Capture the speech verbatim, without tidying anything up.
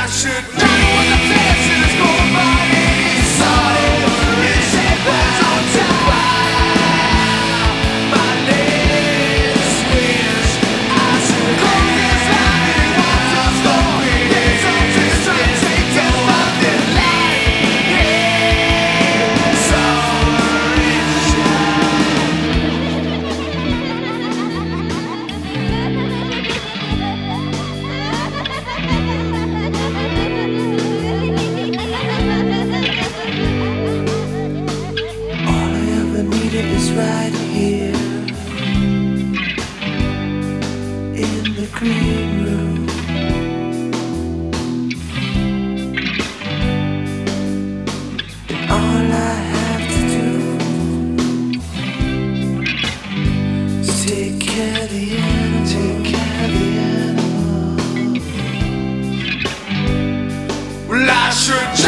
I should know what the passion is going by. It's started, it's headlines on time. My legs squeeze. I should close this line and watch us go. There's some twist and take to what they like. So is right here in the green room. And all I have to do is take care of the animal, take care of the animal. Well, I should